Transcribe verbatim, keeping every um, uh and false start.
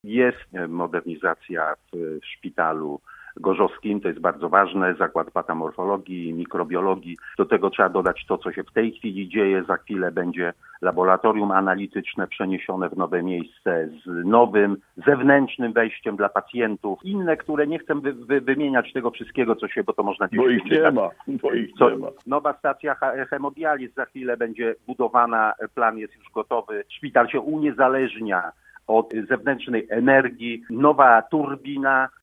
Jest modernizacja w, w szpitalu gorzowskim, to jest bardzo ważne, zakład patomorfologii, mikrobiologii. Do tego trzeba dodać to, co się w tej chwili dzieje. Za chwilę będzie laboratorium analityczne przeniesione w nowe miejsce z nowym, zewnętrznym wejściem dla pacjentów. Inne, które nie chcę wy, wy, wymieniać tego wszystkiego, co się, bo to można... Bo ich nie ma, bo ich co, nie ma. Nowa stacja hemodializ za chwilę będzie budowana, plan jest już gotowy. Szpital się uniezależnia od zewnętrznej energii, nowa turbina